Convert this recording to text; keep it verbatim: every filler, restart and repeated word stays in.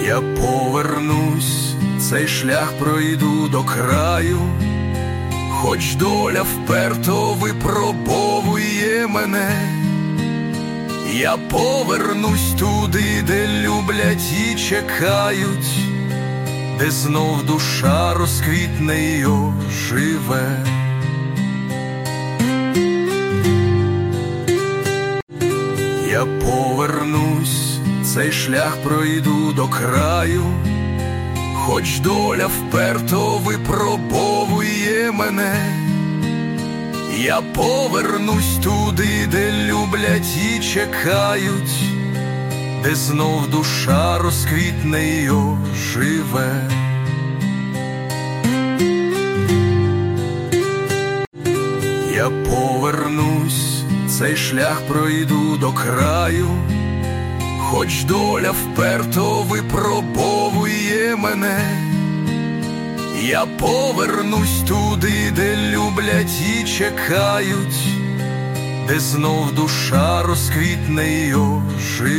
Я повернусь, цей шлях пройду до краю, хоч доля вперто випробовує мене. Я повернусь туди, де люблять і чекають, де знов душа розквітне й оживе. Я повернусь, цей шлях пройду до краю, хоч доля вперто випробовує мене. Я повернусь туди, де люблять і чекають, де знов душа розквітне й оживе. Я повернусь, цей шлях пройду до краю, хоч доля вперто випробовує мене. Я повернусь туди, де люблять і чекають, де знов душа розквітне й оживе.